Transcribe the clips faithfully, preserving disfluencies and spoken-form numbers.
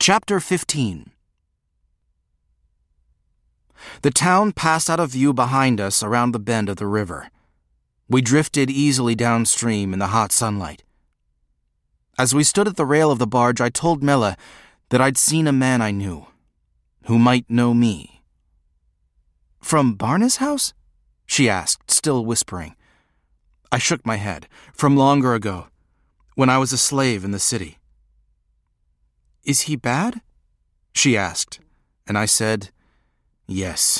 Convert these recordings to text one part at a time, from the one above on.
Chapter fifteen. The town passed out of view behind us around the bend of the river. We drifted easily downstream in the hot sunlight. As we stood at the rail of the barge, I told Mela that I'd seen a man I knew, who might know me. "From Barna's house?" she asked, still whispering. I shook my head. "From longer ago, when I was a slave in the city." "Is he bad?" she asked, and I said, "Yes."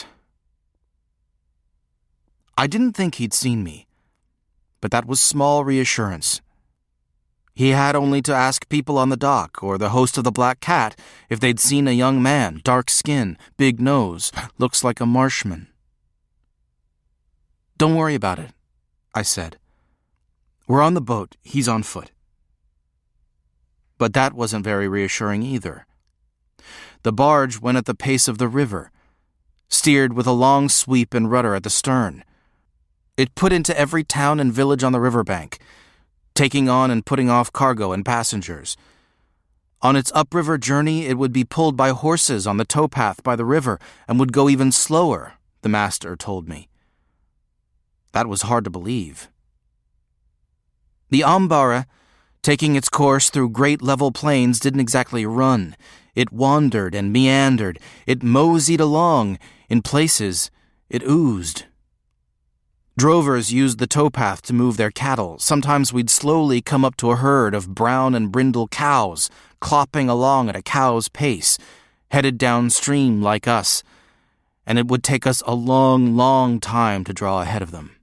I didn't think he'd seen me, but that was small reassurance. He had only to ask people on the dock or the host of the Black Cat if they'd seen a young man, dark skin, big nose, looks like a marshman. "Don't worry about it," I said. "We're on the boat, he's on foot." But that wasn't very reassuring either. The barge went at the pace of the river, steered with a long sweep and rudder at the stern. It put into every town and village on the riverbank, taking on and putting off cargo and passengers. On its upriver journey, it would be pulled by horses on the towpath by the river and would go even slower, the master told me. That was hard to believe. The Ambara, taking its course through great level plains, didn't exactly run. It wandered and meandered. It moseyed along. In places, it oozed. Drovers used the towpath to move their cattle. Sometimes we'd slowly come up to a herd of brown and brindle cows, clopping along at a cow's pace, headed downstream like us, and it would take us a long, long time to draw ahead of them.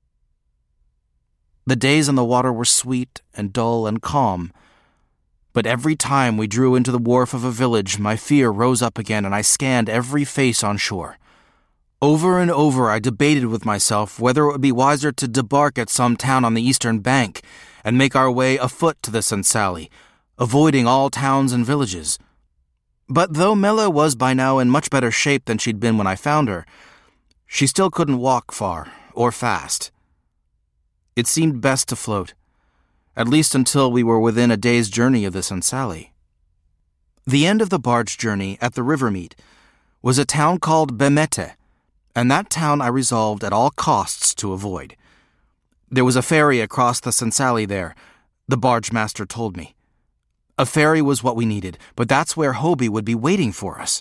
The days on the water were sweet and dull and calm, but every time we drew into the wharf of a village, my fear rose up again and I scanned every face on shore. Over and over I debated with myself whether it would be wiser to debark at some town on the eastern bank and make our way afoot to the Sansali, avoiding all towns and villages. But though Mela was by now in much better shape than she'd been when I found her, she still couldn't walk far or fast. It seemed best to float, at least until we were within a day's journey of the Sansali. The end of the barge journey at the river meet was a town called Bemete, and that town I resolved at all costs to avoid. There was a ferry across the Sansali there, the barge master told me. A ferry was what we needed, but that's where Hobie would be waiting for us.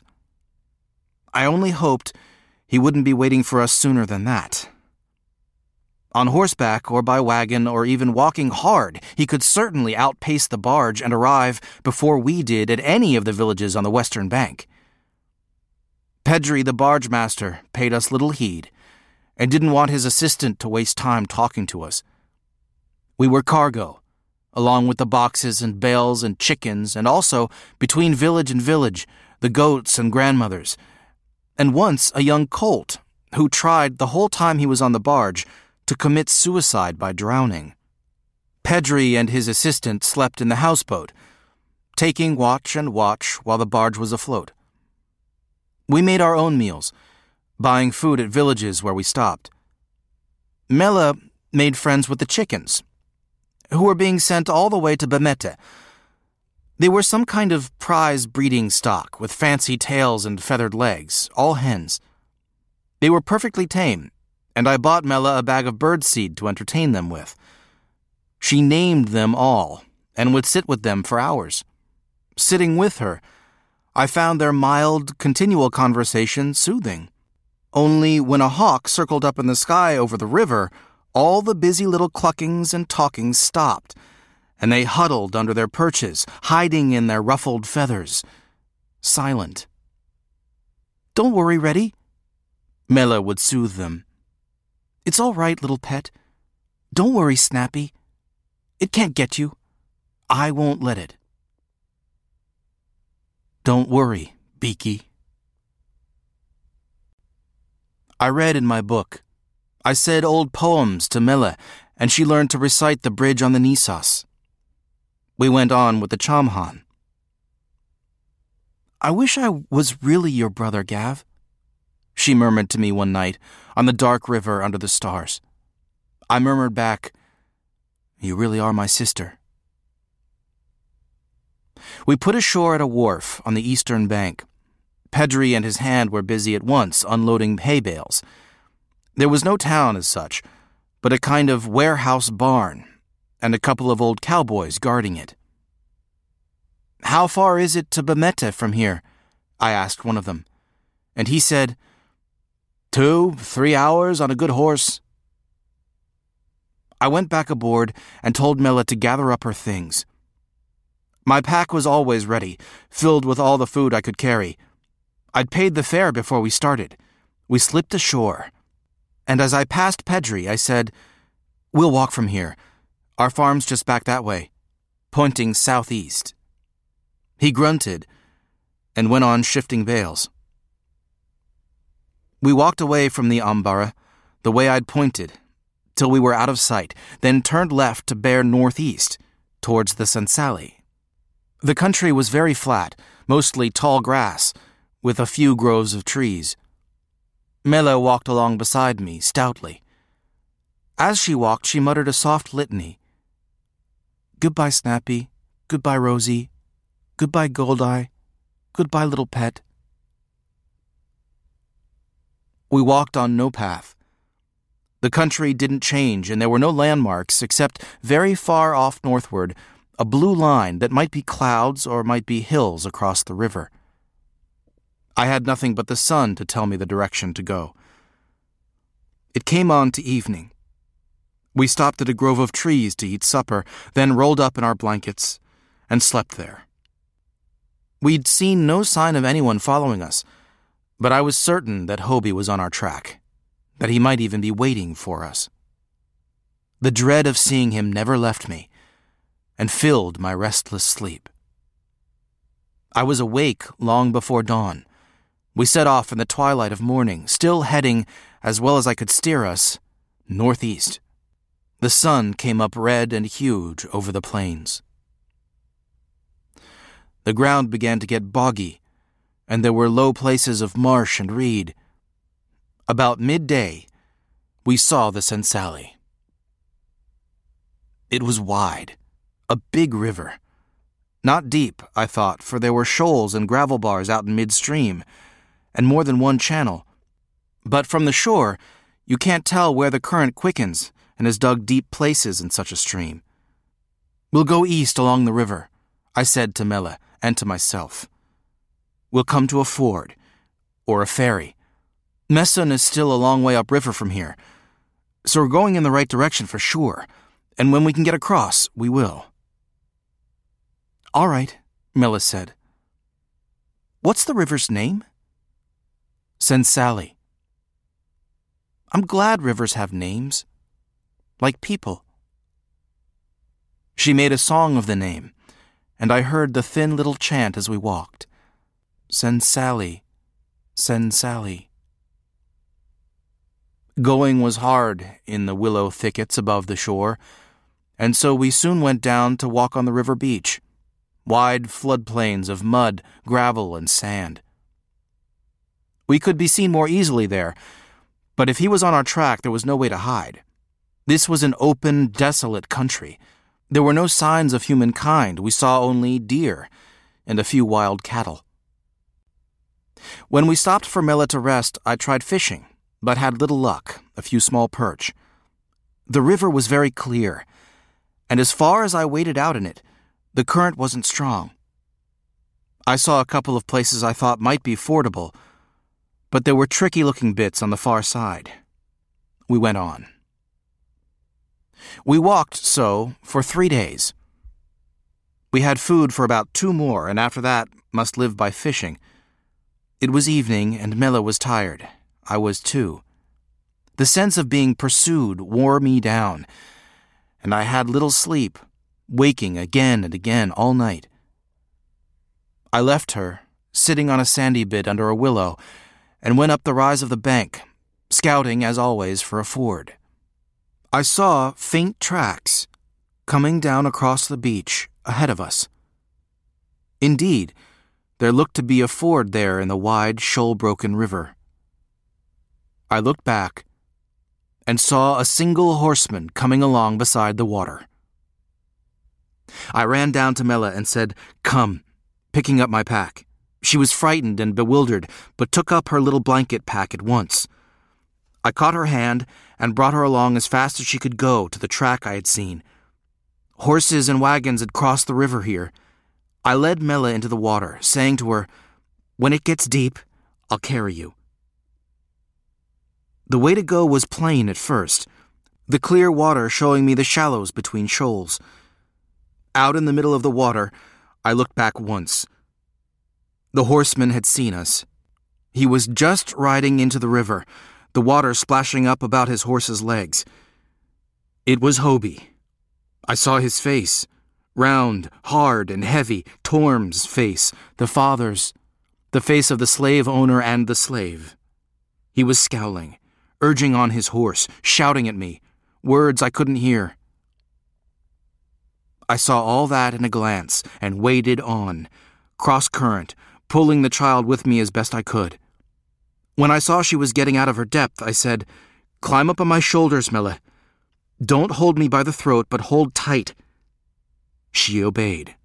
I only hoped he wouldn't be waiting for us sooner than that. On horseback or by wagon or even walking hard, he could certainly outpace the barge and arrive before we did at any of the villages on the western bank. Pedri, the barge master, paid us little heed and didn't want his assistant to waste time talking to us. We were cargo, along with the boxes and bales and chickens, and also, between village and village, the goats and grandmothers, and once a young colt who tried the whole time he was on the barge to commit suicide by drowning. Pedri and his assistant slept in the houseboat, taking watch and watch while the barge was afloat. We made our own meals, buying food at villages where we stopped. Mela made friends with the chickens, who were being sent all the way to Bemete. They were some kind of prize breeding stock with fancy tails and feathered legs, all hens. They were perfectly tame, and I bought Mela a bag of birdseed to entertain them with. She named them all and would sit with them for hours. Sitting with her, I found their mild, continual conversation soothing. Only when a hawk circled up in the sky over the river, all the busy little cluckings and talkings stopped, and they huddled under their perches, hiding in their ruffled feathers, silent. "Don't worry, Reddy," Mela would soothe them. "It's all right, little pet. Don't worry, Snappy. It can't get you. I won't let it. Don't worry, Beaky." I read in my book. I said old poems to Mela, and she learned to recite the bridge on the Nisas. We went on with the Chamhan. "I wish I was really your brother, Gav," she murmured to me one night on the dark river under the stars. I murmured back, "You really are my sister." We put ashore at a wharf on the eastern bank. Pedri and his hand were busy at once unloading hay bales. There was no town as such, but a kind of warehouse barn, and a couple of old cowboys guarding it. "How far is it to Bamete from here?" I asked one of them, and he said, Two, three hours on a good horse." I went back aboard and told Mela to gather up her things. My pack was always ready, filled with all the food I could carry. I'd paid the fare before we started. We slipped ashore, and as I passed Pedri, I said, "We'll walk from here. Our farm's just back that way," pointing southeast. He grunted and went on shifting bales. We walked away from the Ambara, the way I'd pointed, till we were out of sight, then turned left to bear northeast, towards the Sensali. The country was very flat, mostly tall grass, with a few groves of trees. Mela walked along beside me, stoutly. As she walked, she muttered a soft litany. "Goodbye, Snappy. Goodbye, Rosie. Goodbye, Goldeye. Goodbye, little pet." We walked on no path. The country didn't change, and there were no landmarks except very far off northward, a blue line that might be clouds or might be hills across the river. I had nothing but the sun to tell me the direction to go. It came on to evening. We stopped at a grove of trees to eat supper, then rolled up in our blankets and slept there. We'd seen no sign of anyone following us, but I was certain that Hobie was on our track, that he might even be waiting for us. The dread of seeing him never left me and filled my restless sleep. I was awake long before dawn. We set off in the twilight of morning, still heading, as well as I could steer us, northeast. The sun came up red and huge over the plains. The ground began to get boggy, and there were low places of marsh and reed. About midday, we saw the Sensali. It was wide, a big river. Not deep, I thought, for there were shoals and gravel bars out in midstream, and more than one channel. But from the shore, you can't tell where the current quickens and has dug deep places in such a stream. "We'll go east along the river," I said to Mela and to myself. "We'll come to a ford, or a ferry. Messon is still a long way upriver from here, so we're going in the right direction for sure, and when we can get across, we will." "All right," Mela said. "What's the river's name?" "Sensali." I'm glad rivers have names, like people. She made a song of the name, and I heard the thin little chant as we walked. Sensali, Sensali. Going was hard in the willow thickets above the shore, and so we soon went down to walk on the river beach, wide floodplains of mud, gravel, and sand. We could be seen more easily there, but if he was on our track, there was no way to hide. This was an open, desolate country. There were no signs of humankind. We saw only deer and a few wild cattle. When we stopped for Mela to rest, I tried fishing, but had little luck, a few small perch. The river was very clear, and as far as I waded out in it, the current wasn't strong. I saw a couple of places I thought might be fordable, but there were tricky-looking bits on the far side. We went on. We walked so for three days. We had food for about two more, and after that must live by fishing. It was evening, and Mela was tired. I was too. The sense of being pursued wore me down, and I had little sleep, waking again and again all night. I left her, sitting on a sandy bit under a willow, and went up the rise of the bank, scouting, as always, for a ford. I saw faint tracks coming down across the beach ahead of us. Indeed, there looked to be a ford there in the wide, shoal-broken river. I looked back and saw a single horseman coming along beside the water. I ran down to Mela and said, "Come," picking up my pack. She was frightened and bewildered, but took up her little blanket pack at once. I caught her hand and brought her along as fast as she could go to the track I had seen. Horses and wagons had crossed the river here. I led Mela into the water, saying to her, "When it gets deep, I'll carry you." The way to go was plain at first, the clear water showing me the shallows between shoals. Out in the middle of the water, I looked back once. The horseman had seen us. He was just riding into the river, the water splashing up about his horse's legs. It was Hobie. I saw his face, round, hard, and heavy, Torm's face, the father's, the face of the slave owner and the slave. He was scowling, urging on his horse, shouting at me, words I couldn't hear. I saw all that in a glance and waded on, cross-current, pulling the child with me as best I could. When I saw she was getting out of her depth, I said, "Climb up on my shoulders, Mela. Don't hold me by the throat, but hold tight." She obeyed.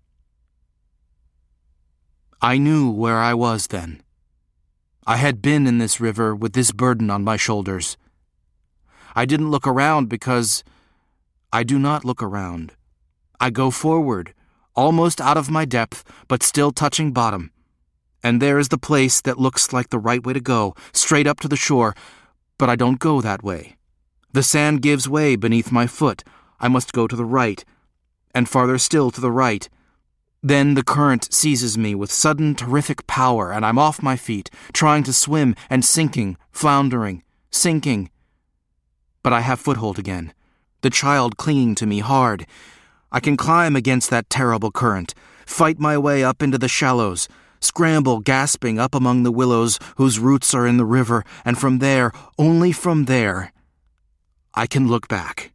I knew where I was then. I had been in this river with this burden on my shoulders. I didn't look around because I do not look around. I go forward, almost out of my depth, but still touching bottom. And there is the place that looks like the right way to go, straight up to the shore, but I don't go that way. The sand gives way beneath my foot. I must go to the right, and farther still to the right. Then the current seizes me with sudden terrific power, and I'm off my feet, trying to swim and sinking, floundering, sinking. But I have foothold again, the child clinging to me hard. I can climb against that terrible current, fight my way up into the shallows, scramble gasping up among the willows whose roots are in the river, and from there, only from there, I can look back.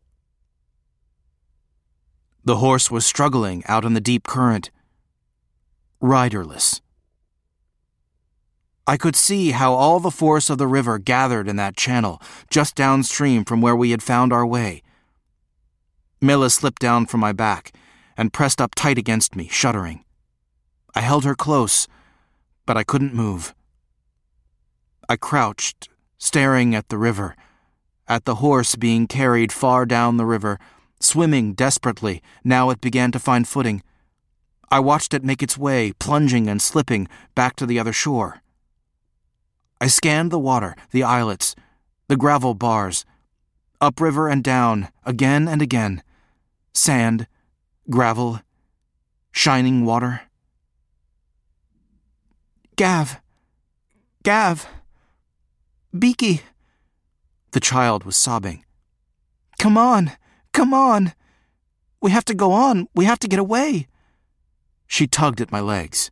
The horse was struggling out in the deep current, riderless. I could see how all the force of the river gathered in that channel, just downstream from where we had found our way. Mela slipped down from my back and pressed up tight against me, shuddering. I held her close, but I couldn't move. I crouched, staring at the river, at the horse being carried far down the river, swimming desperately. Now it began to find footing. I watched it make its way, plunging and slipping, back to the other shore. I scanned the water, the islets, the gravel bars, upriver and down, again and again. Sand, gravel, shining water. "Gav! Gav! Beaky!" The child was sobbing. "Come on! Come on! We have to go on! We have to get away!" She tugged at my legs.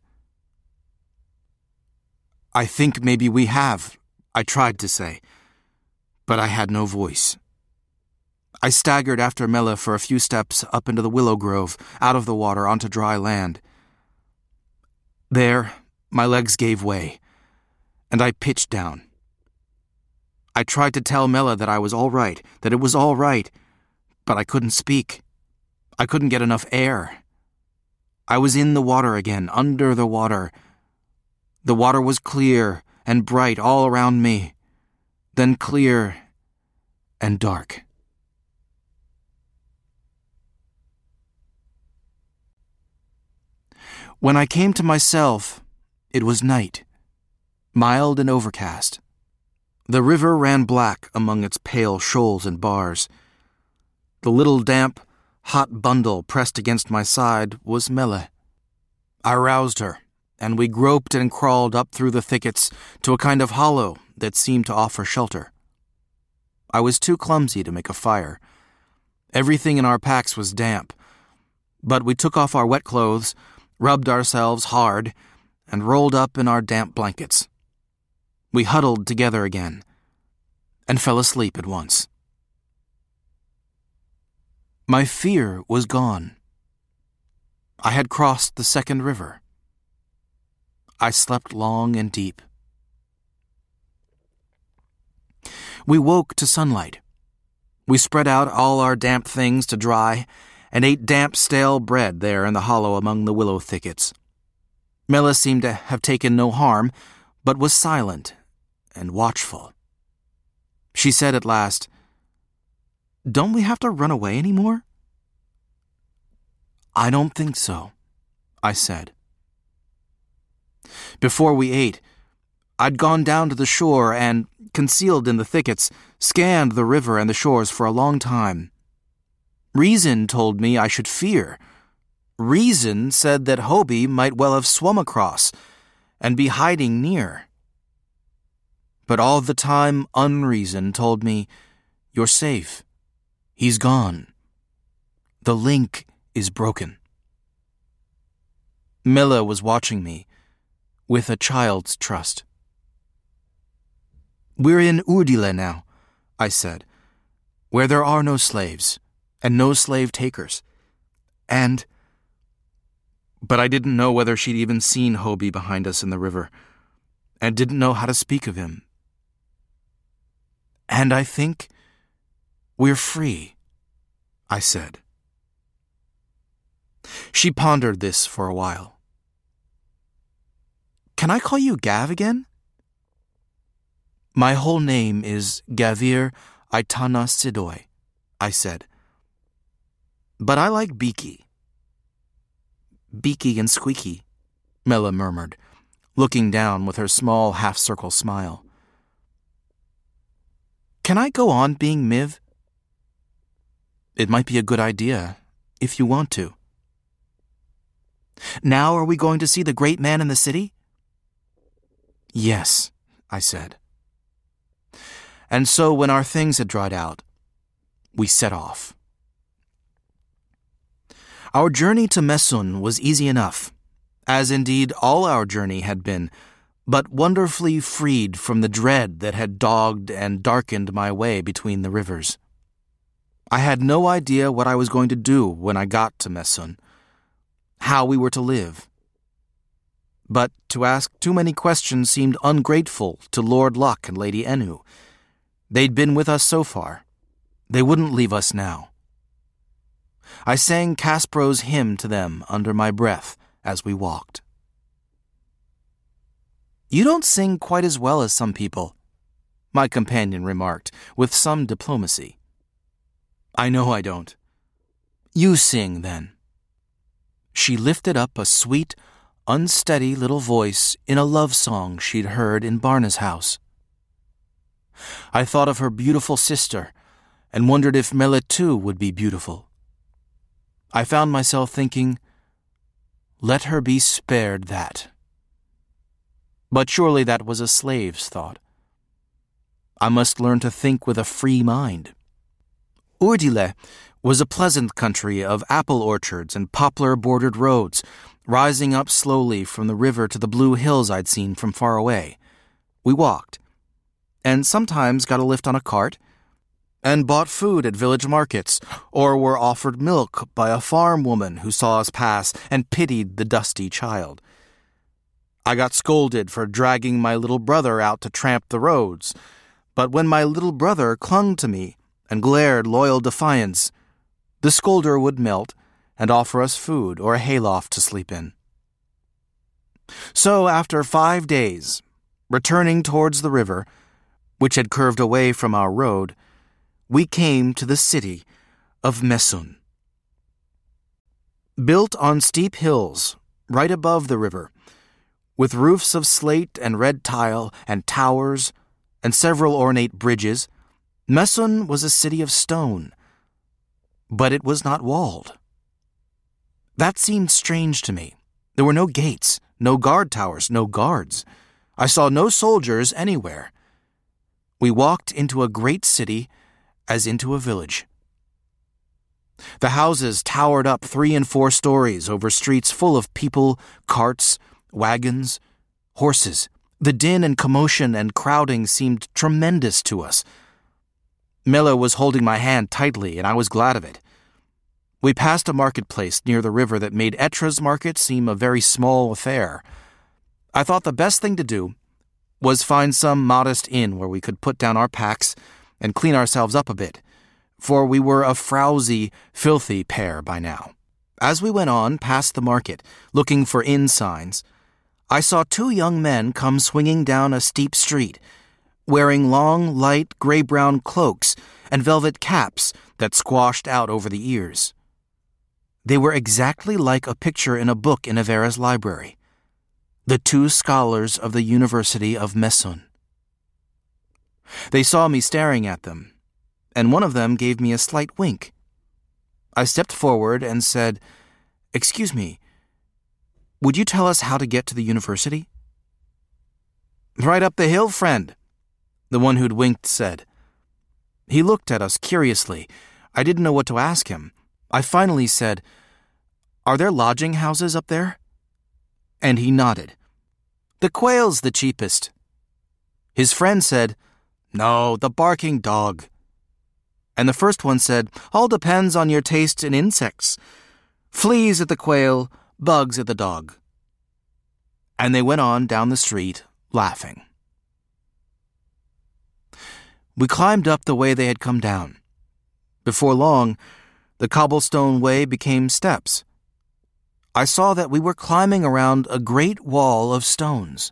"I think maybe we have," I tried to say, but I had no voice. I staggered after Mela for a few steps up into the willow grove, out of the water onto dry land. There, my legs gave way, and I pitched down. I tried to tell Mela that I was all right, that it was all right, but I couldn't speak. I couldn't get enough air. I was in the water again, under the water. The water was clear and bright all around me, then clear and dark. When I came to myself, it was night, mild and overcast. The river ran black among its pale shoals and bars. The little damp, hot bundle pressed against my side was Mela. I roused her, and we groped and crawled up through the thickets to a kind of hollow that seemed to offer shelter. I was too clumsy to make a fire. Everything in our packs was damp, but we took off our wet clothes, rubbed ourselves hard, and rolled up in our damp blankets. We huddled together again, and fell asleep at once. My fear was gone. I had crossed the second river. I slept long and deep. We woke to sunlight. We spread out all our damp things to dry, and ate damp, stale bread there in the hollow among the willow thickets. Mela seemed to have taken no harm, but was silent and watchful. She said at last, "Don't we have to run away anymore?" "I don't think so," I said. Before we ate, I'd gone down to the shore and, concealed in the thickets, scanned the river and the shores for a long time. Reason told me I should fear. Reason said that Hobie might well have swum across and be hiding near. But all the time unreason told me, "You're safe. He's gone. The link is broken." Mela was watching me with a child's trust. "We're in Urdile now," I said, "where there are no slaves and no slave takers. And..." But I didn't know whether she'd even seen Hobie behind us in the river, and didn't know how to speak of him. "And I think we're free," I said. She pondered this for a while. "Can I call you Gav again?" "My whole name is Gavir Aitana Sidoi," I said. "But I like Beaky." "Beaky and Squeaky," Mela murmured, looking down with her small half-circle smile. "Can I go on being Miv?" "It might be a good idea, if you want to." "Now are we going to see the great man in the city?" "Yes," I said. And so when our things had dried out, we set off. Our journey to Messun was easy enough, as indeed all our journey had been, but wonderfully freed from the dread that had dogged and darkened my way between the rivers. I had no idea what I was going to do when I got to Messun, how we were to live. But to ask too many questions seemed ungrateful to Lord Luck and Lady Enu. They'd been with us so far. They wouldn't leave us now. I sang Kaspro's hymn to them under my breath as we walked. "You don't sing quite as well as some people," my companion remarked with some diplomacy. "I know I don't." "You sing, then." She lifted up a sweet, unsteady little voice in a love song she'd heard in Barna's house. I thought of her beautiful sister and wondered if Mela too would be beautiful. I found myself thinking, let her be spared that. But surely that was a slave's thought. I must learn to think with a free mind. Urdile was a pleasant country of apple orchards and poplar-bordered roads, rising up slowly from the river to the blue hills I'd seen from far away. We walked, and sometimes got a lift on a cart, and bought food at village markets, or were offered milk by a farm woman who saw us pass and pitied the dusty child. I got scolded for dragging my little brother out to tramp the roads, but when my little brother clung to me and glared loyal defiance, the scolder would melt and offer us food or a hayloft to sleep in. So after five days, returning towards the river, which had curved away from our road, we came to the city of Messun. Built on steep hills, right above the river, with roofs of slate and red tile and towers and several ornate bridges, Messun was a city of stone, but it was not walled. That seemed strange to me. There were no gates, no guard towers, no guards. I saw no soldiers anywhere. We walked into a great city as into a village. The houses towered up three and four stories over streets full of people, carts, wagons, horses. The din and commotion and crowding seemed tremendous to us. Mela was holding my hand tightly, and I was glad of it. We passed a marketplace near the river that made Etra's market seem a very small affair. I thought the best thing to do was find some modest inn where we could put down our packs and clean ourselves up a bit, for we were a frowsy, filthy pair by now. As we went on past the market, looking for inn signs, I saw two young men come swinging down a steep street, wearing long, light, gray-brown cloaks and velvet caps that squashed out over the ears. They were exactly like a picture in a book in Avera's library. The two scholars of the University of Messun. They saw me staring at them, and one of them gave me a slight wink. I stepped forward and said, "Excuse me, would you tell us how to get to the university?" "Right up the hill, friend," the one who'd winked said. He looked at us curiously. I didn't know what to ask him. I finally said, "Are there lodging houses up there?" And he nodded. "The quail's the cheapest." His friend said, "No, the barking dog." And the first one said, "All depends on your taste in insects. Fleas at the quail, bugs at the dog." And they went on down the street, laughing. We climbed up the way they had come down. Before long, the cobblestone way became steps. I saw that we were climbing around a great wall of stones.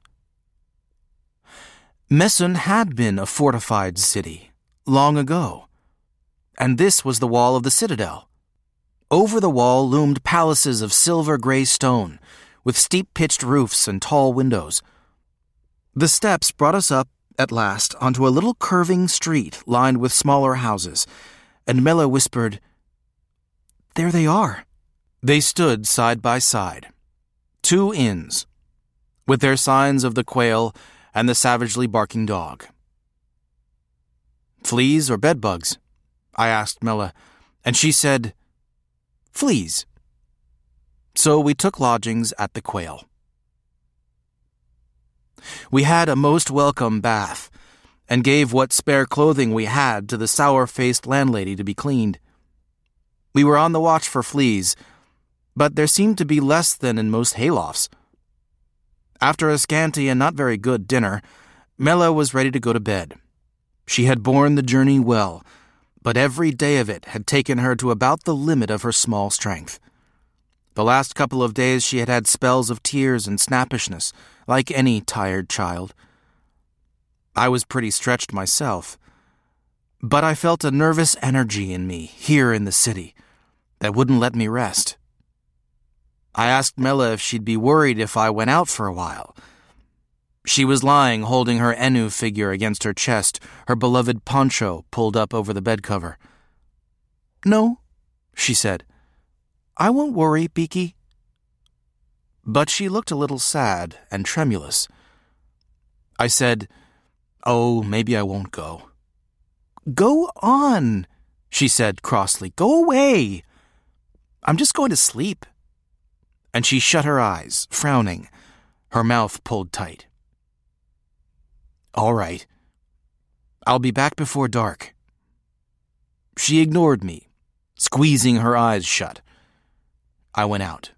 Messun had been a fortified city, long ago. And this was the wall of the citadel. Over the wall loomed palaces of silver-gray stone, with steep-pitched roofs and tall windows. The steps brought us up, at last, onto a little curving street lined with smaller houses, and Mela whispered, "There they are." They stood side by side. Two inns, with their signs of the quail and the savagely barking dog. "Fleas or bedbugs?" I asked Mela, and she said, "Fleas." So we took lodgings at the Quail. We had a most welcome bath, and gave what spare clothing we had to the sour-faced landlady to be cleaned. We were on the watch for fleas, but there seemed to be less than in most haylofts. After a scanty and not very good dinner, Mela was ready to go to bed. She had borne the journey well, but every day of it had taken her to about the limit of her small strength. The last couple of days she had had spells of tears and snappishness, like any tired child. I was pretty stretched myself, but I felt a nervous energy in me here in the city that wouldn't let me rest. I asked Mela if she'd be worried if I went out for a while. She was lying holding her Enu figure against her chest, her beloved poncho pulled up over the bed cover. "No," she said. "I won't worry, Beaky." But she looked a little sad and tremulous. I said, "Oh, maybe I won't go." "Go on," she said crossly. "Go away. I'm just going to sleep." And she shut her eyes, frowning, her mouth pulled tight. "All right. I'll be back before dark." She ignored me, squeezing her eyes shut. I went out.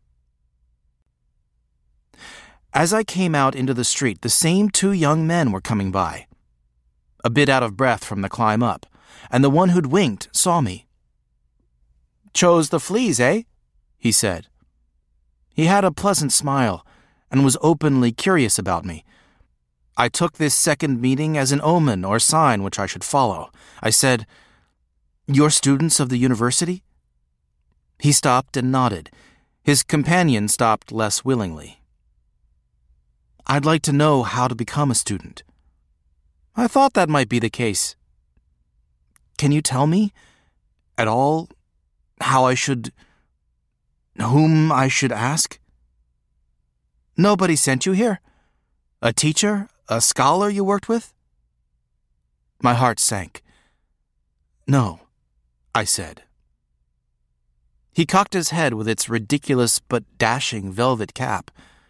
As I came out into the street, the same two young men were coming by, a bit out of breath from the climb up, and the one who'd winked saw me. "Chose the fleas, eh?" he said. He had a pleasant smile and was openly curious about me. I took this second meeting as an omen or sign which I should follow. I said, "You're students of the university?" He stopped and nodded. His companion stopped less willingly. "I'd like to know how to become a student." "I thought that might be the case." "Can you tell me, at all, how I should... whom I should ask?" "Nobody sent you here? A teacher, a scholar you worked with?" My heart sank. "No," I said. He cocked his head with its ridiculous but dashing velvet cap.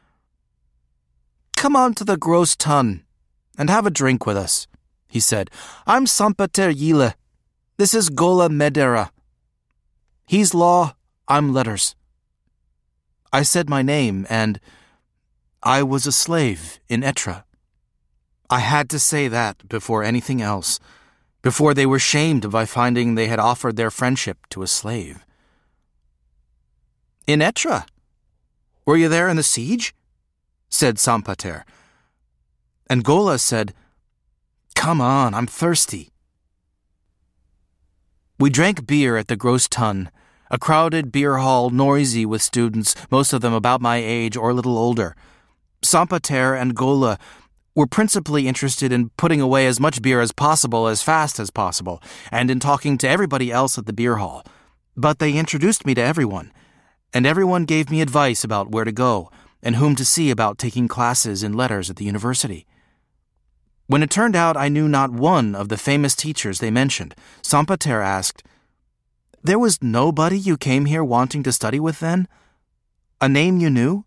"Come on to the Gross Tun and have a drink with us," he said. "I'm Sampater Yile. This is Gola Medera. He's law, I'm letters." I said my name, and I was a slave in Etra. I had to say that before anything else, before they were shamed by finding they had offered their friendship to a slave. "In Etra? Were you there in the siege?" said Sampater. And Gola said, "Come on, I'm thirsty." We drank beer at the Gross Tun, a crowded beer hall noisy with students, most of them about my age or a little older. Sampater and Gola were principally interested in putting away as much beer as possible as fast as possible, and in talking to everybody else at the beer hall. But they introduced me to everyone, and everyone gave me advice about where to go and whom to see about taking classes in letters at the university. When it turned out I knew not one of the famous teachers they mentioned, Sampater asked, "There was nobody you came here wanting to study with then? A name you knew?"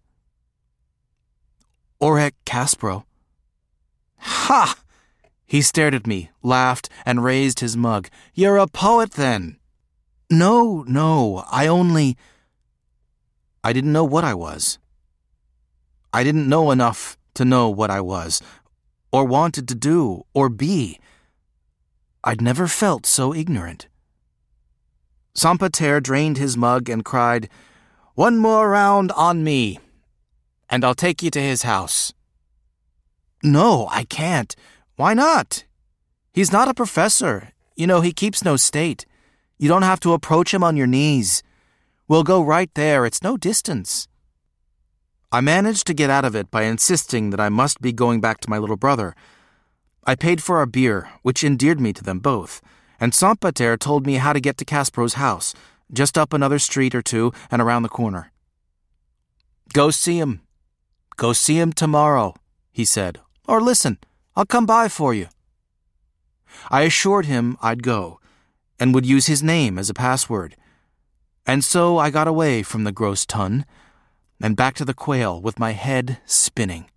"Orek Kaspro." "Ha!" He stared at me, laughed, and raised his mug. "You're a poet, then?" "No, no, I only—" I didn't know what I was. I didn't know enough to know what I was, or wanted to do, or be. I'd never felt so ignorant. Sampater drained his mug and cried, "One more round on me, and I'll take you to his house." "No, I can't. Why not? He's not a professor. You know, he keeps no state. You don't have to approach him on your knees. We'll go right there. It's no distance." I managed to get out of it by insisting that I must be going back to my little brother. I paid for our beer, which endeared me to them both, and Sampater told me how to get to Kaspro's house, just up another street or two and around the corner. "Go see him. Go see him tomorrow," he said. "Or listen, I'll come by for you." I assured him I'd go, and would use his name as a password. And so I got away from the Gross Tun, and back to the Quail with my head spinning.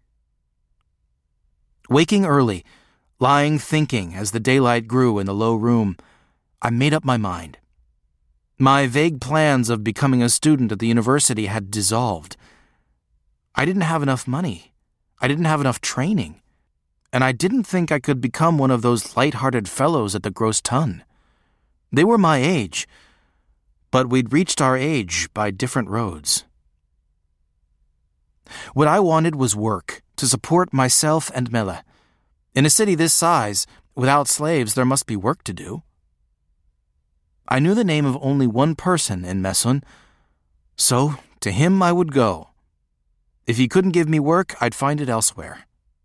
Waking early, lying thinking as the daylight grew in the low room, I made up my mind. My vague plans of becoming a student at the university had dissolved. I didn't have enough money. I didn't have enough training. And I didn't think I could become one of those light-hearted fellows at the Gross Tun. They were my age, but we'd reached our age by different roads. What I wanted was work to support myself and Mele. In a city this size, without slaves, there must be work to do. I knew the name of only one person in Messun, so to him I would go. If he couldn't give me work, I'd find it elsewhere.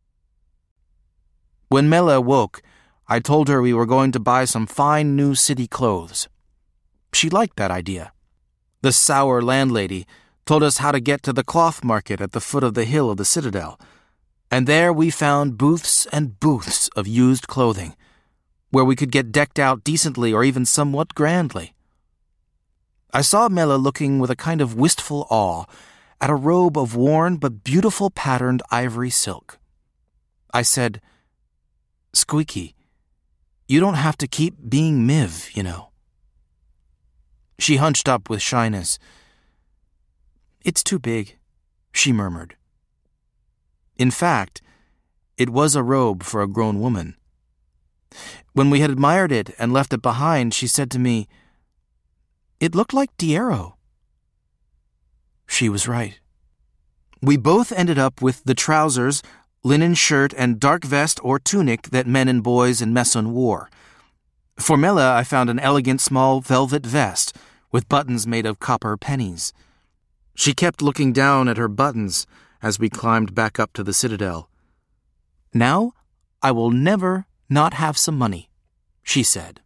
When Mele woke, I told her we were going to buy some fine new city clothes. She liked that idea. The sour landlady told us how to get to the cloth market at the foot of the hill of the citadel, and there we found booths and booths of used clothing, where we could get decked out decently or even somewhat grandly. I saw Mele looking with a kind of wistful awe at a robe of worn but beautiful patterned ivory silk. I said, "Squeaky, you don't have to keep being Miv, you know." She hunched up with shyness. "It's too big," she murmured. In fact, it was a robe for a grown woman. When we had admired it and left it behind, she said to me, "It looked like Diero." She was right. We both ended up with the trousers, linen shirt, and dark vest or tunic that men and boys in Messun wore. For Mele, I found an elegant small velvet vest with buttons made of copper pennies. She kept looking down at her buttons as we climbed back up to the citadel. "Now, I will never not have some money," she said.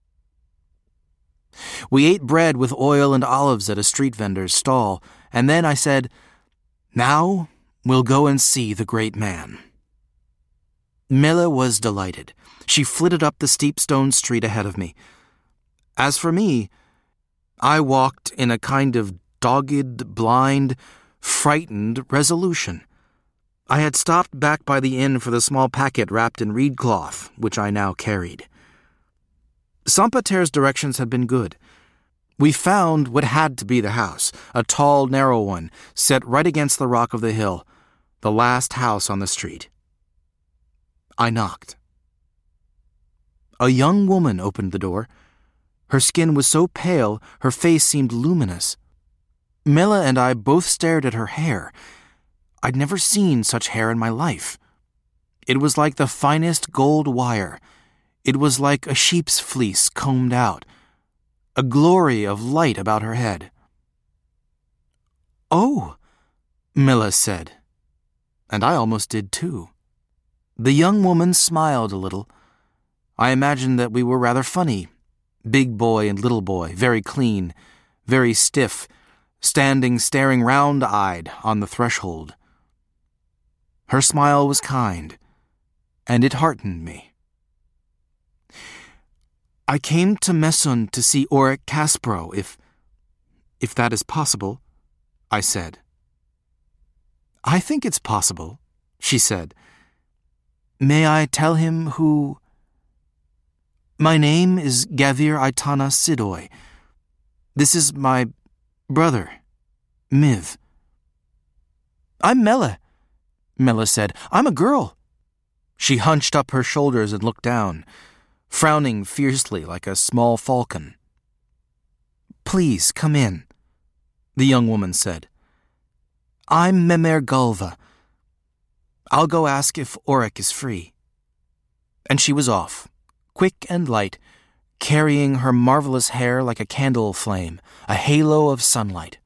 We ate bread with oil and olives at a street vendor's stall, and then I said, "Now we'll go and see the great man." Mele was delighted. She flitted up the steep stone street ahead of me. As for me, I walked in a kind of dogged, blind, frightened resolution. I had stopped back by the inn for the small packet wrapped in reed cloth, which I now carried. Sampater's directions had been good. We found what had to be the house, a tall, narrow one, set right against the rock of the hill, the last house on the street. I knocked. A young woman opened the door. Her skin was so pale, her face seemed luminous. Mela and I both stared at her hair. I'd never seen such hair in my life. It was like the finest gold wire. It was like a sheep's fleece combed out. A glory of light about her head. "Oh," Mela said, and I almost did too. The young woman smiled a little. I imagined that we were rather funny. Big boy and little boy, very clean, very stiff, standing staring round-eyed on the threshold. Her smile was kind, and it heartened me. "I came to Messun to see Auric Caspro, if... if that is possible," I said. "I think it's possible," she said. "May I tell him who... My name is Gavir Aitana Sidoi. This is my brother, Miv." "I'm Mela," Mela said. "I'm a girl." She hunched up her shoulders and looked down, frowning fiercely like a small falcon. "Please, come in," the young woman said. "I'm Memer Gulva. I'll go ask if Auric is free." And she was off, quick and light, carrying her marvelous hair like a candle flame, a halo of sunlight.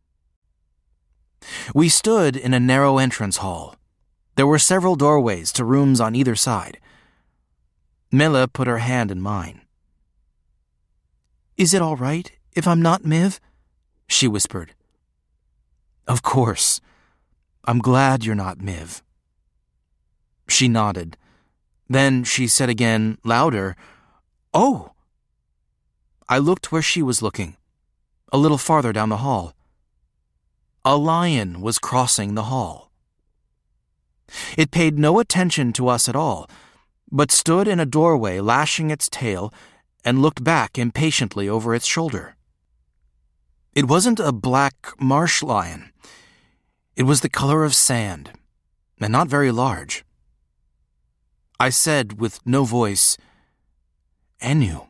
We stood in a narrow entrance hall. There were several doorways to rooms on either side. Mela put her hand in mine. "Is it all right if I'm not Miv?" she whispered. "Of course. I'm glad you're not Miv." She nodded. Then she said again, louder, "Oh!" I looked where she was looking, a little farther down the hall. A lion was crossing the hall. It paid no attention to us at all, but stood in a doorway lashing its tail and looked back impatiently over its shoulder. It wasn't a black marsh lion. It was the color of sand, and not very large. I said with no voice, "Enu."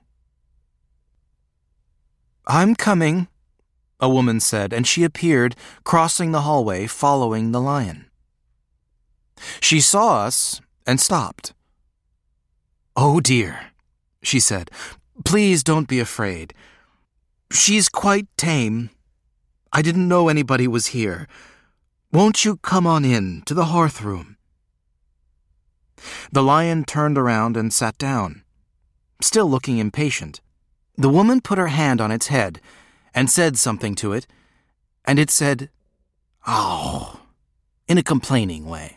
"I'm coming," a woman said, and she appeared, crossing the hallway, following the lion. She saw us and stopped. "Oh dear," she said. "Please don't be afraid. She's quite tame. I didn't know anybody was here. Won't you come on in to the hearth room?" The lion turned around and sat down, still looking impatient. The woman put her hand on its head and said something to it, and it said, "Ow," in a complaining way.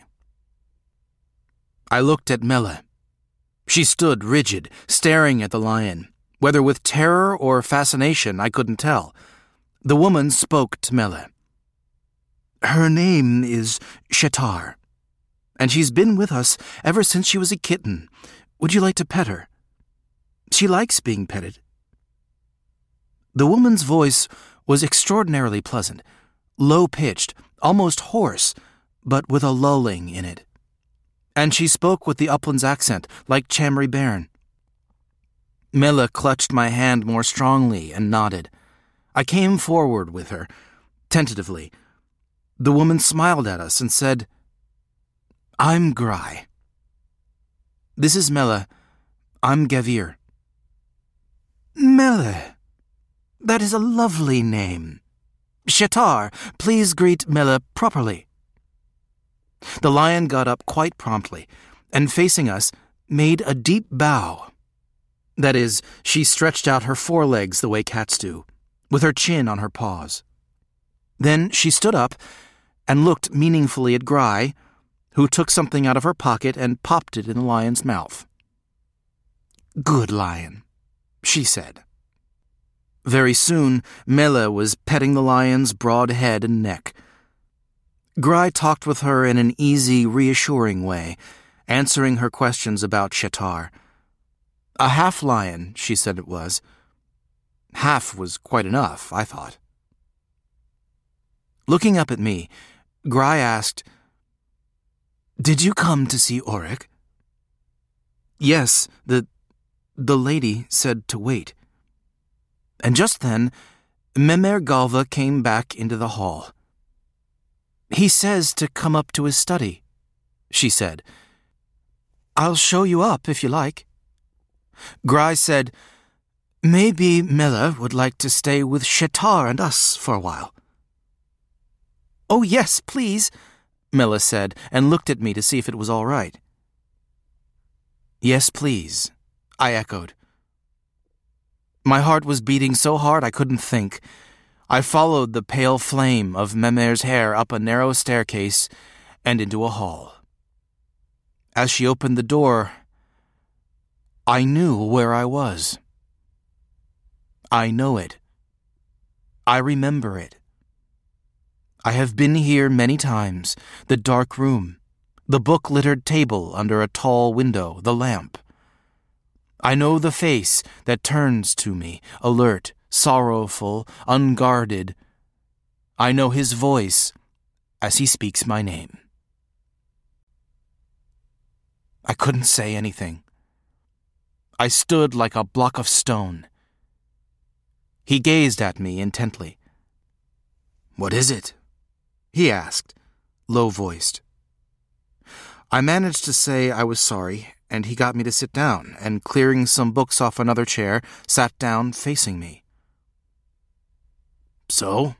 I looked at Mela. She stood rigid, staring at the lion. Whether with terror or fascination, I couldn't tell. The woman spoke to Mela. "Her name is Shatar, and she's been with us ever since she was a kitten. Would you like to pet her? She likes being petted." The woman's voice was extraordinarily pleasant, low-pitched, almost hoarse, but with a lulling in it. And she spoke with the uplands accent, like Chamry Bairn. Mela clutched my hand more strongly and nodded. I came forward with her, tentatively. The woman smiled at us and said, "I'm Grai. This is Mela. I'm Gavir." "Mela, that is a lovely name. Shatar, please greet Mela properly." The lion got up quite promptly, and facing us, made a deep bow. That is, she stretched out her forelegs the way cats do, with her chin on her paws. Then she stood up and looked meaningfully at Grai, who took something out of her pocket and popped it in the lion's mouth. "Good lion," she said. Very soon, Mela was petting the lion's broad head and neck. Grai talked with her in an easy, reassuring way, answering her questions about Shatar. A half-lion, she said it was. Half was quite enough, I thought. Looking up at me, Grai asked, "Did you come to see Auric?" "Yes, the The lady said to wait. And just then, Memer Galva came back into the hall. "He says to come up to his study," she said. "I'll show you up if you like." Gry said, "Maybe Mela would like to stay with Shetar and us for a while." "Oh, yes, please," Mela said, and looked at me to see if it was all right. "Yes, please," I echoed. My heart was beating so hard I couldn't think. I followed the pale flame of Memer's hair up a narrow staircase and into a hall. As she opened the door, I knew where I was. I know it. I remember it. I have been here many times, the dark room, the book-littered table under a tall window, the lamp. I know the face that turns to me, alert, sorrowful, unguarded. I know his voice as he speaks my name. I couldn't say anything. I stood like a block of stone. He gazed at me intently. "What is it?" he asked, low-voiced. I managed to say I was sorry, and he got me to sit down, and clearing some books off another chair, sat down facing me. "So?"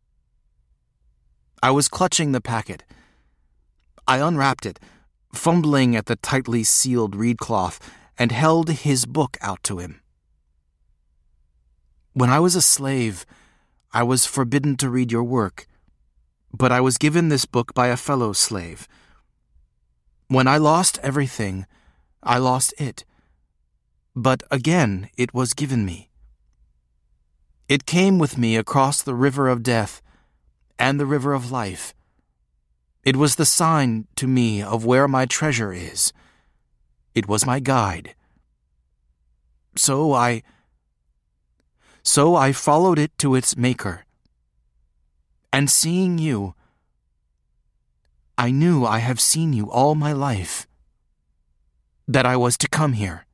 I was clutching the packet. I unwrapped it, fumbling at the tightly sealed reed cloth, and held his book out to him. "When I was a slave, I was forbidden to read your work, but I was given this book by a fellow slave. When I lost everything, I lost it, but again it was given me. It came with me across the river of death and the river of life. It was the sign to me of where my treasure is. It was my guide. So I... So I followed it to its maker. And seeing you, I knew I have seen you all my life, that I was to come here."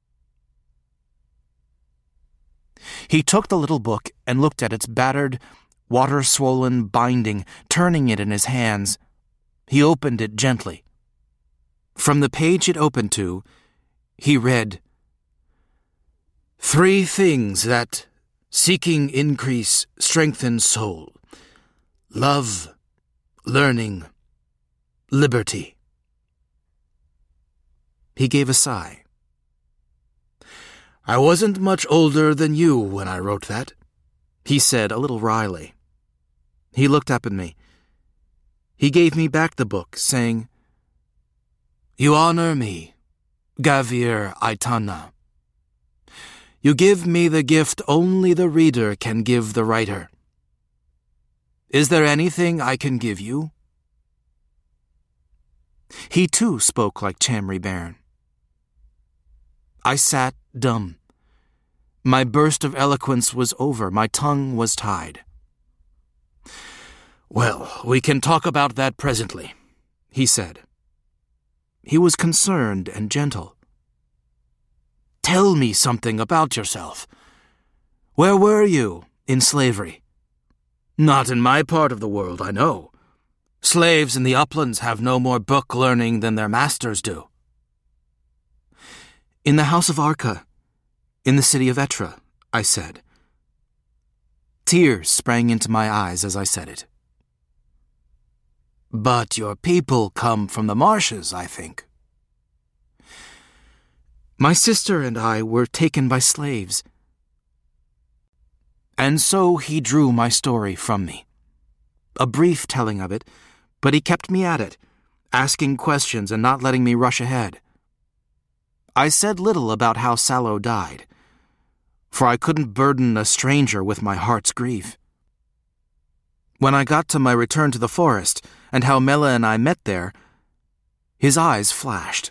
He took the little book and looked at its battered, water-swollen binding, turning it in his hands. He opened it gently. From the page it opened to, he read, "Three things that, seeking increase, strengthen soul. Love, learning, liberty." He gave a sigh. "I wasn't much older than you when I wrote that," he said a little wryly. He looked up at me. He gave me back the book, saying, "You honor me, Gavir Aitana. You give me the gift only the reader can give the writer. Is there anything I can give you?" He too spoke like Chamry Bairn. I sat dumb. My burst of eloquence was over. My tongue was tied. "Well, we can talk about that presently," he said. He was concerned and gentle. "Tell me something about yourself. Where were you in slavery? Not in my part of the world, I know. Slaves in the uplands have no more book learning than their masters do." "In the house of Arca, in the city of Etra," I said. Tears sprang into my eyes as I said it. "But your people come from the marshes, I think." "My sister and I were taken by slaves." And so he drew my story from me. A brief telling of it, but he kept me at it, asking questions and not letting me rush ahead. I said little about how Sallow died, for I couldn't burden a stranger with my heart's grief. When I got to my return to the forest, and how Mela and I met there, his eyes flashed.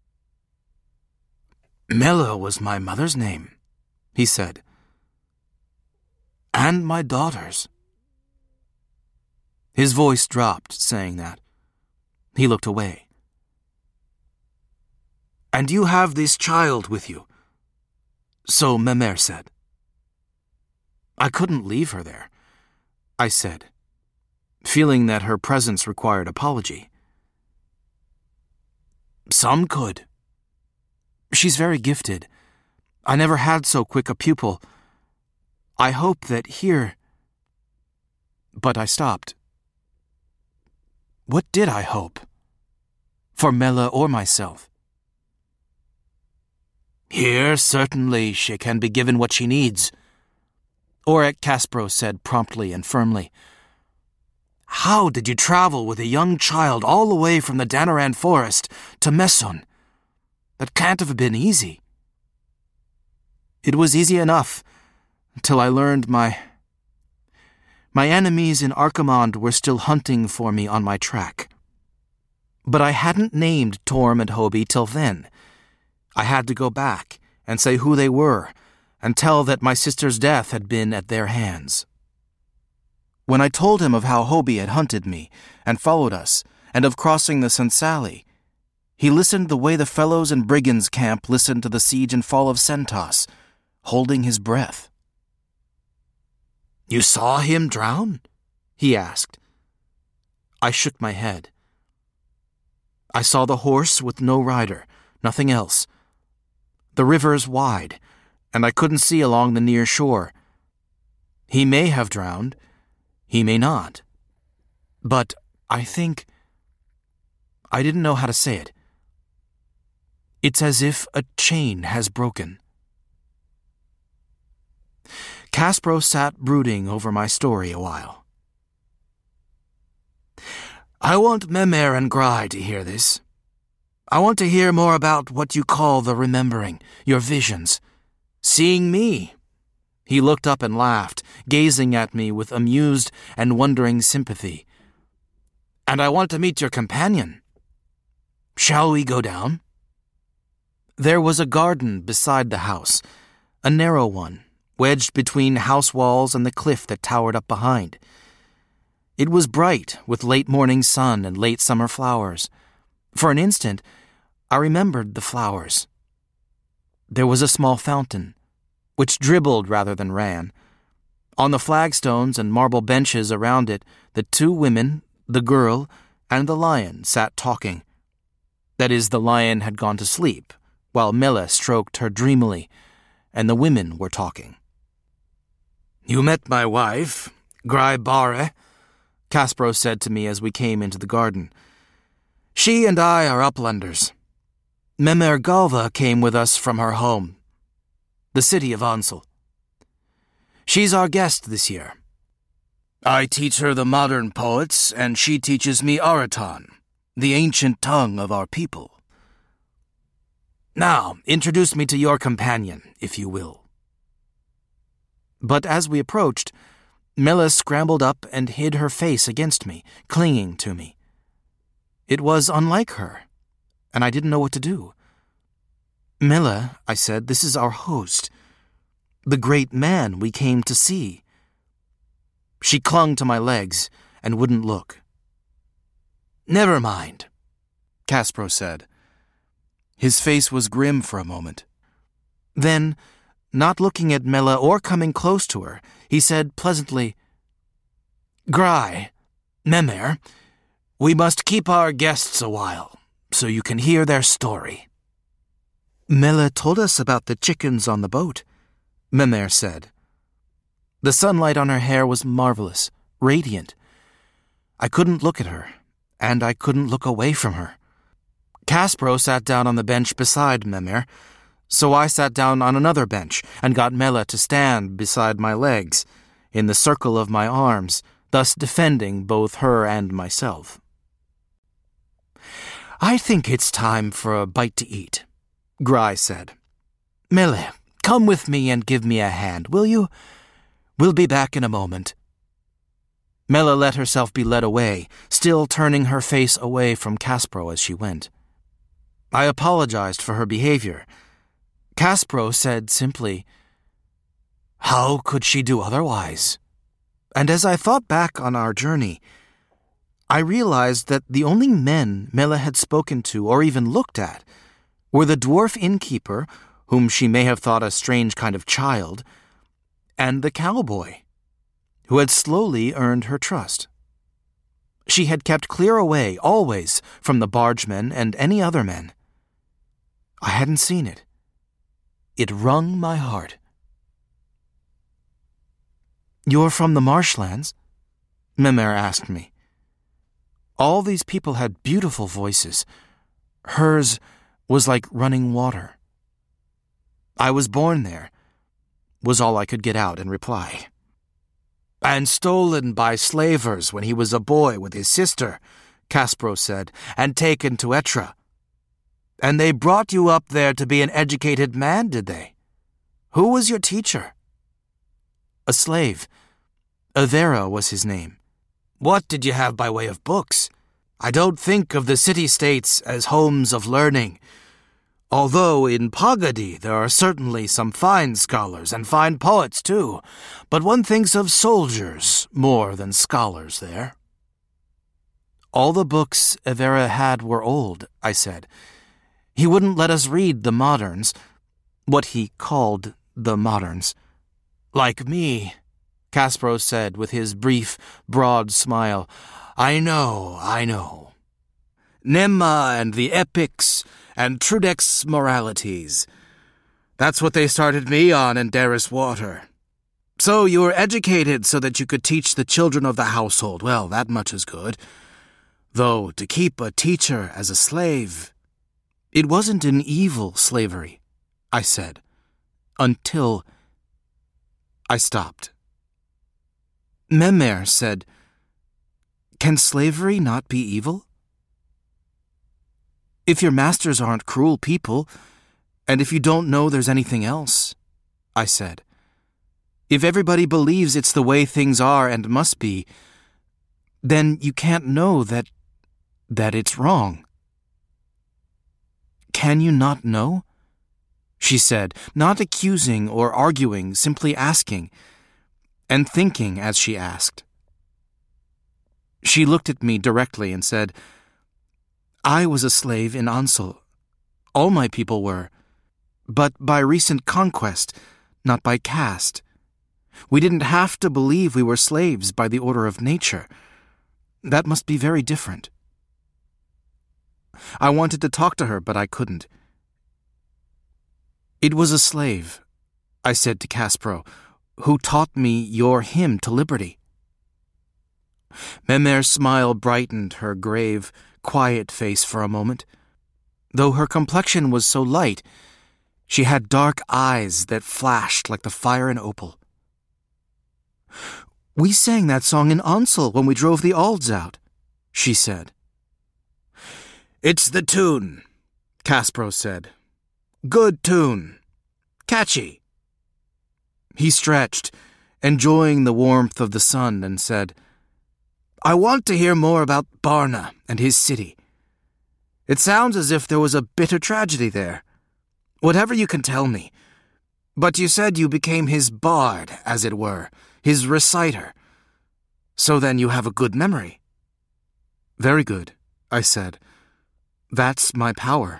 "Mela was my mother's name," he said. "And my daughter's." His voice dropped, saying that. He looked away. "And you have this child with you, So Mimir said. I couldn't leave her there, I said, feeling that her presence required apology. Some could. She's very gifted. I never had so quick a pupil. I hope that here... But I stopped. What did I hope? For Melle or myself? Here, certainly, she can be given what she needs, Orek Kaspro said promptly and firmly. How did you travel with a young child all the way from the Danaran forest to Messon? That can't have been easy. It was easy enough, until I learned my... My enemies in Archimonde were still hunting for me on my track. But I hadn't named Torm and Hobie till then. I had to go back and say who they were, and tell that my sister's death had been at their hands. When I told him of how Hobie had hunted me and followed us, and of crossing the Sensali, he listened the way the fellows in Brigand's camp listened to the siege and fall of Sentos, holding his breath. You saw him drown? He asked. I shook my head. I saw the horse with no rider, nothing else. The river's wide, and I couldn't see along the near shore. He may have drowned, he may not. But I think... I didn't know how to say it. It's as if a chain has broken. Kaspro sat brooding over my story a while. I want Mimir and Gry to hear this. I want to hear more about what you call the remembering, your visions. Seeing me. He looked up and laughed, gazing at me with amused and wondering sympathy. And I want to meet your companion. Shall we go down? There was a garden beside the house, a narrow one, wedged between house walls and the cliff that towered up behind. It was bright with late morning sun and late summer flowers. For an instant, I remembered the flowers. There was a small fountain, which dribbled rather than ran. On the flagstones and marble benches around it, the two women, the girl, and the lion sat talking. That is, the lion had gone to sleep, while Melle stroked her dreamily, and the women were talking. You met my wife, Gry Bare, Kaspro said to me as we came into the garden. She and I are uplanders. Mimir Galva came with us from her home, the city of Ansel. She's our guest this year. I teach her the modern poets, and she teaches me Araton, the ancient tongue of our people. Now, introduce me to your companion, if you will. But as we approached, Melle scrambled up and hid her face against me, clinging to me. It was unlike her, and I didn't know what to do. Melle, I said, this is our host, the great man we came to see. She clung to my legs and wouldn't look. Never mind, Kaspro said. His face was grim for a moment. Then, not looking at Melle or coming close to her, he said pleasantly, Gry, Mimir, we must keep our guests a while, so you can hear their story. Melle told us about the chickens on the boat, Mimir said. The sunlight on her hair was marvelous, radiant. I couldn't look at her, and I couldn't look away from her. Kaspro sat down on the bench beside Mimir, so I sat down on another bench and got Melle to stand beside my legs, in the circle of my arms, thus defending both her and myself. I think it's time for a bite to eat, Gry said. Melle, come with me and give me a hand, will you? We'll be back in a moment. Melle let herself be led away, still turning her face away from Kaspro as she went. I apologized for her behavior. Kaspro said simply, How could she do otherwise? And as I thought back on our journey, I realized that the only men Melle had spoken to or even looked at were the dwarf innkeeper whom she may have thought a strange kind of child, and the cowboy, who had slowly earned her trust. She had kept clear away, always, from the bargemen and any other men. I hadn't seen it. It wrung my heart. "You're from the marshlands?" Mimir asked me. All these people had beautiful voices. Hers was like running water. "I was born there," was all I could get out in reply. "And stolen by slavers when he was a boy with his sister," Kaspro said, "and taken to Etra. And they brought you up there to be an educated man, did they? Who was your teacher?" "A slave. Avera was his name." "What did you have by way of books? I don't think of the city-states as homes of learning, although in Pagadi there are certainly some fine scholars and fine poets too, but one thinks of soldiers more than scholars there." "All the books Avera had were old," I said. "He wouldn't let us read the moderns, what he called the moderns." "Like me," Kaspro said with his brief, broad smile. "I know, I know. Nemma and the epics and Trudex moralities. That's what they started me on in Darris Water. So you were educated so that you could teach the children of the household. Well, that much is good. Though to keep a teacher as a slave..." "It wasn't an evil slavery," I said, until I stopped. Mimir said, "Can slavery not be evil? If your masters aren't cruel people, and if you don't know there's anything else," I said. "If everybody believes it's the way things are and must be, then you can't know that, that it's wrong." "Can you not know?" she said, not accusing or arguing, simply asking, and thinking as she asked. She looked at me directly and said, "I was a slave in Ansel. All my people were, but by recent conquest, not by caste. We didn't have to believe we were slaves by the order of nature. That must be very different." I wanted to talk to her, but I couldn't. "It was a slave," I said to Kaspro, "who taught me your hymn to liberty." Mimir's smile brightened her grave, quiet face for a moment. Though her complexion was so light, she had dark eyes that flashed like the fire in opal. "We sang that song in Ansel when we drove the Alds out," she said. "It's the tune," Kaspro said. "Good tune. Catchy." He stretched, enjoying the warmth of the sun, and said, "I want to hear more about Barna and his city. It sounds as if there was a bitter tragedy there. Whatever you can tell me. But you said you became his bard, as it were, his reciter. So then you have a good memory." "Very good," I said. "That's my power."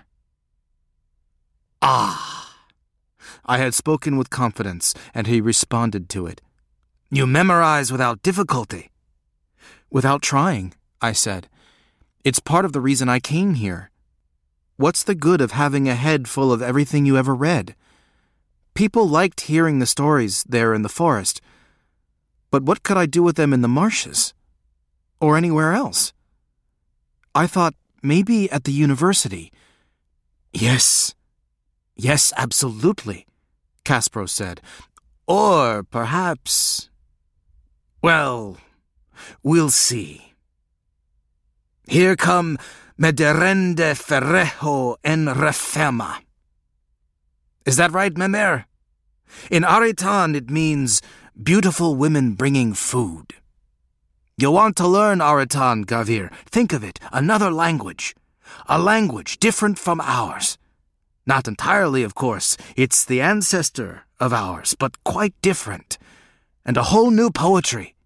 "Ah!" I had spoken with confidence, and he responded to it. "You memorize without difficulty." "Without trying," I said. "It's part of the reason I came here. What's the good of having a head full of everything you ever read? People liked hearing the stories there in the forest, but what could I do with them in the marshes? Or anywhere else? I thought maybe at the university." "Yes, yes, absolutely," Kaspro said. "Or perhaps... well, we'll see. Here come Mederende Ferrejo en Refema. Is that right, Mimir? In Aritan it means beautiful women bringing food. You'll want to learn Aritan, Gavir. Think of it, another language. A language different from ours. Not entirely, of course. It's the ancestor of ours, but quite different. And a whole new poetry."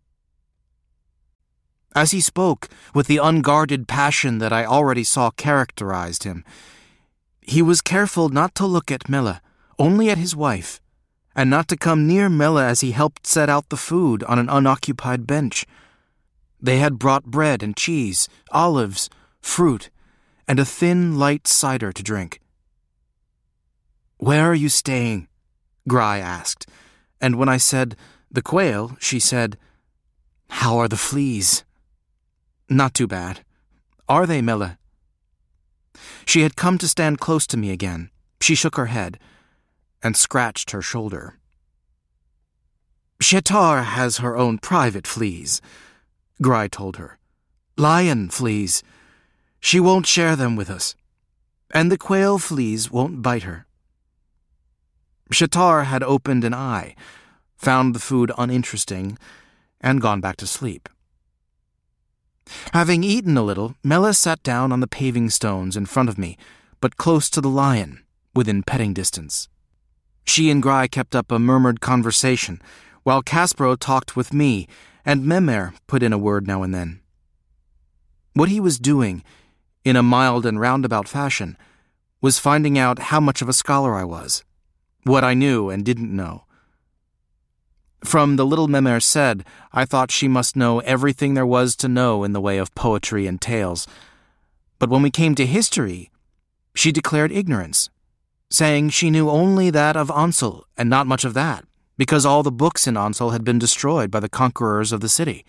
As he spoke, with the unguarded passion that I already saw characterized him, he was careful not to look at Milla only at his wife, and not to come near Melle as he helped set out the food on an unoccupied bench. They had brought bread and cheese, olives, fruit, and a thin, light cider to drink. "Where are you staying?" Gry asked, and when I said, "The quail," she said, "How are the fleas?" "Not too bad. Are they, Melle?" She had come to stand close to me again. She shook her head and scratched her shoulder. "Shetar has her own private fleas," Gry told her. "Lion fleas. She won't share them with us. And the quail fleas won't bite her." Shetar had opened an eye, found the food uninteresting, and gone back to sleep. Having eaten a little, Melle sat down on the paving stones in front of me, but close to the lion, within petting distance. She and Gry kept up a murmured conversation, while Kaspro talked with me, and Memer put in a word now and then. What he was doing, in a mild and roundabout fashion, was finding out how much of a scholar I was, what I knew and didn't know. From the little Memer said, I thought she must know everything there was to know in the way of poetry and tales. But when we came to history, she declared ignorance, saying she knew only that of Ansel and not much of that, because all the books in Ansel had been destroyed by the conquerors of the city.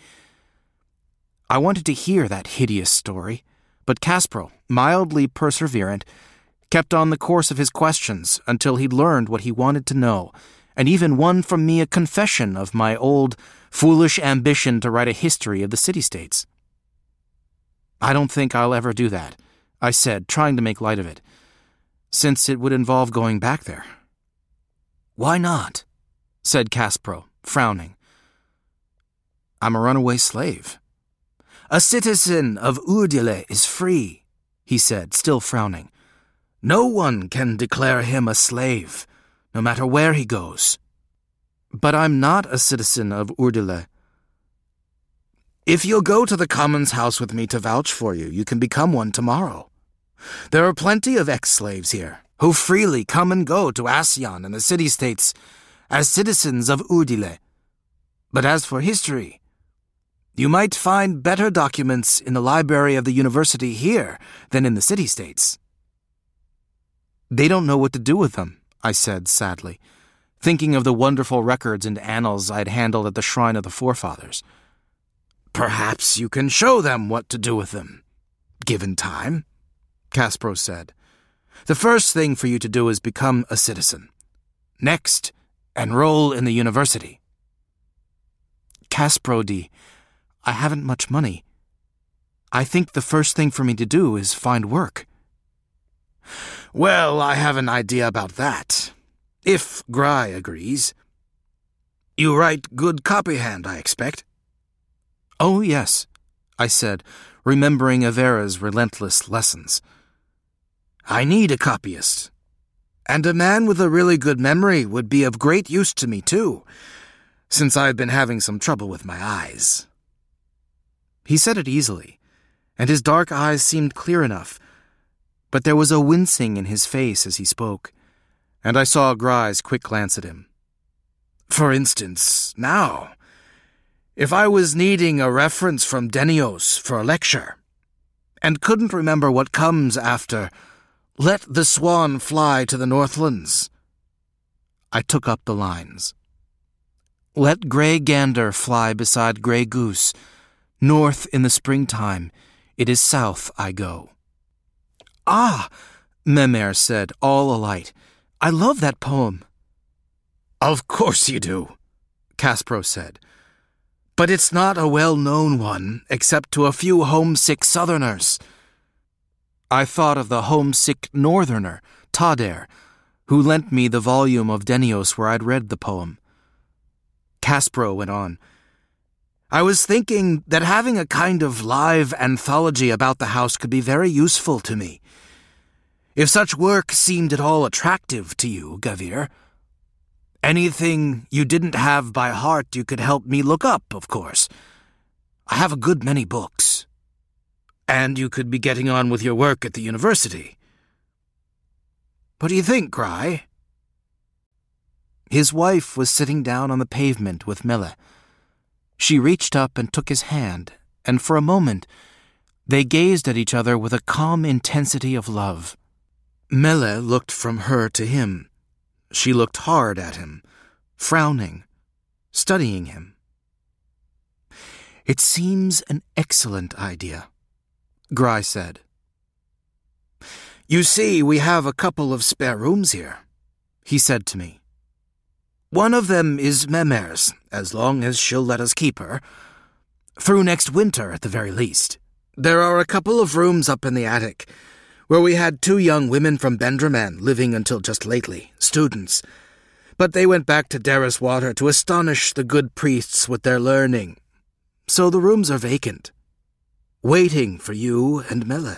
I wanted to hear that hideous story, but Kaspro, mildly perseverant, kept on the course of his questions until he'd learned what he wanted to know, and even won from me a confession of my old, foolish ambition to write a history of the city-states. "I don't think I'll ever do that," I said, trying to make light of it, since it would involve going back there. "Why not?" said Kaspro, frowning. "I'm a runaway slave." "A citizen of Urdile is free," he said, still frowning. "No one can declare him a slave, no matter where he goes." "But I'm not a citizen of Urdile." "If you'll go to the Commons House with me to vouch for you, you can become one tomorrow. There are plenty of ex-slaves here, who freely come and go to Ascian and the city-states as citizens of Urdile. But as for history, you might find better documents in the library of the university here than in the city-states." "They don't know what to do with them," I said sadly, thinking of the wonderful records and annals I'd handled at the Shrine of the Forefathers. "Perhaps you can show them what to do with them, given time," Kaspro said. "The first thing for you to do is become a citizen. Next, enroll in the university." "Kaspro D, I haven't much money. I think the first thing for me to do is find work." "Well, I have an idea about that, if Gry agrees. You write good copyhand, I expect?" "Oh, yes," I said, remembering Avera's relentless lessons. "I need a copyist, and a man with a really good memory would be of great use to me, too, since I've been having some trouble with my eyes." He said it easily, and his dark eyes seemed clear enough, but there was a wincing in his face as he spoke, and I saw Gry's quick glance at him. "For instance, now, if I was needing a reference from Denios for a lecture, and couldn't remember what comes after 'Let the swan fly to the northlands,' I took up the lines. 'Let grey gander fly beside grey goose. North in the springtime, it is south I go.'" "Ah," Memer said, all alight. "I love that poem." "Of course you do," Kaspro said. "But it's not a well-known one, except to a few homesick southerners." I thought of the homesick northerner, Tader, who lent me the volume of Denios where I'd read the poem. Kaspro went on. "I was thinking that having a kind of live anthology about the house could be very useful to me. If such work seemed at all attractive to you, Gavir, anything you didn't have by heart you could help me look up, of course. I have a good many books. And you could be getting on with your work at the university. What do you think, Gry?" His wife was sitting down on the pavement with Mille. She reached up and took his hand, and for a moment they gazed at each other with a calm intensity of love. Mille looked from her to him. She looked hard at him, frowning, studying him. "It seems an excellent idea," Gry said. "You see, we have a couple of spare rooms here," he said to me. "One of them is Memer's, as long as she'll let us keep her. Through next winter, at the very least. There are a couple of rooms up in the attic, where we had two young women from Bendraman living until just lately, students. But they went back to Derriswater to astonish the good priests with their learning. So the rooms are vacant, waiting for you and Mille."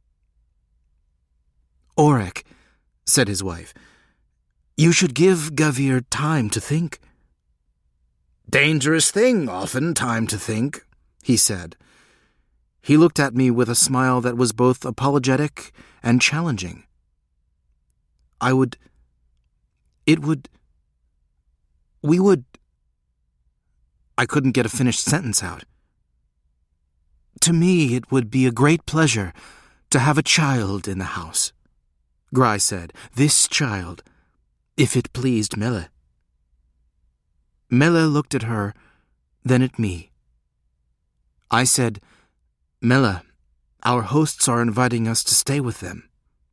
"Auric," said his wife, "you should give Gavir time to think." "Dangerous thing, often, time to think," he said. He looked at me with a smile that was both apologetic and challenging. I would... It would... We would... I couldn't get a finished sentence out. "To me, it would be a great pleasure to have a child in the house," Gry said. "This child, if it pleased Mille." Mille looked at her, then at me. I said, "Mille, our hosts are inviting us to stay with them."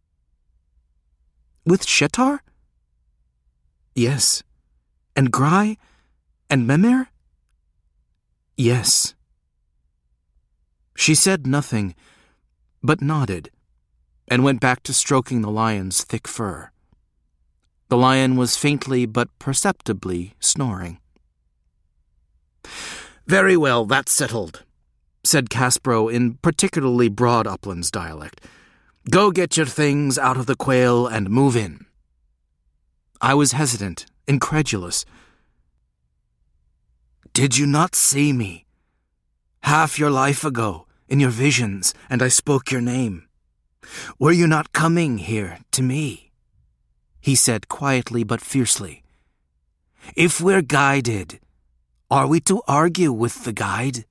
"With Shetar?" "Yes." "And Gry? And Memer?" "Yes." She said nothing, but nodded, and went back to stroking the lion's thick fur. The lion was faintly but perceptibly snoring. "Very well, that's settled," said Caspro in particularly broad Uplands dialect. "Go get your things out of the quail and move in." I was hesitant, incredulous. "Did you not see me? Half your life ago, in your visions, and I spoke your name. Were you not coming here to me?" he said quietly but fiercely. "If we're guided, are we to argue with the guide?"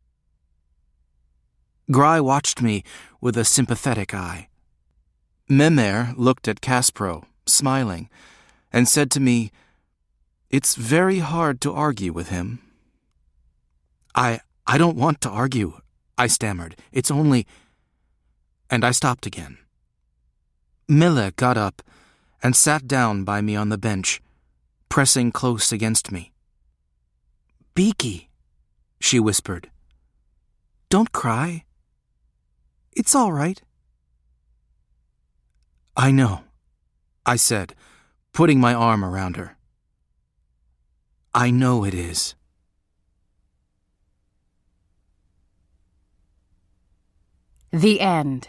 Gry watched me with a sympathetic eye. Memer looked at Caspro, smiling, and said to me, "It's very hard to argue with him." I, I don't want to argue," I stammered. "It's only..." And I stopped again. Mille got up and sat down by me on the bench, pressing close against me. "Beaky," she whispered. "Don't cry. It's all right." "I know," I said, putting my arm around her. "I know it is." The end.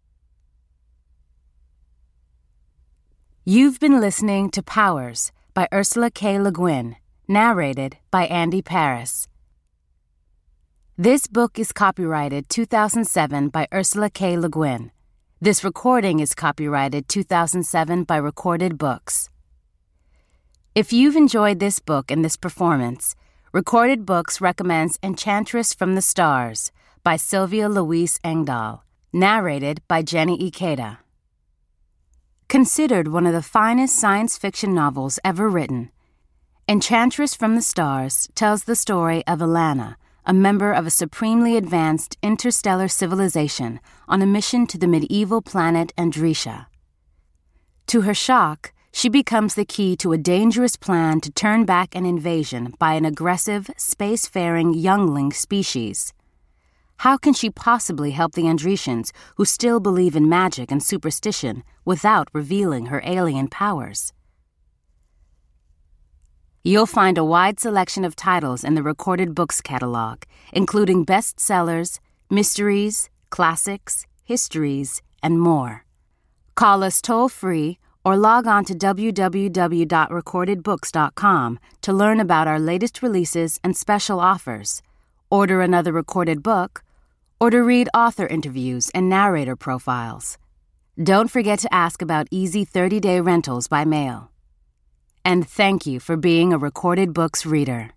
You've been listening to Powers by Ursula K. Le Guin, narrated by Andy Paris. This book is copyrighted two thousand seven by Ursula K. Le Guin. This recording is copyrighted two thousand seven by Recorded Books. If you've enjoyed this book and this performance, Recorded Books recommends Enchantress from the Stars by Sylvia Louise Engdahl, narrated by Jenny Ikeda. Considered one of the finest science fiction novels ever written, Enchantress from the Stars tells the story of Alana, a member of a supremely advanced interstellar civilization on a mission to the medieval planet Andrisha. To her shock, she becomes the key to a dangerous plan to turn back an invasion by an aggressive, spacefaring youngling species. How can she possibly help the Andricians, who still believe in magic and superstition, without revealing her alien powers? You'll find a wide selection of titles in the Recorded Books catalog, including bestsellers, mysteries, classics, histories, and more. Call us toll-free or log on to w w w dot recorded books dot com to learn about our latest releases and special offers, order another recorded book, or to read author interviews and narrator profiles. Don't forget to ask about easy thirty-day rentals by mail. And thank you for being a Recorded Books reader.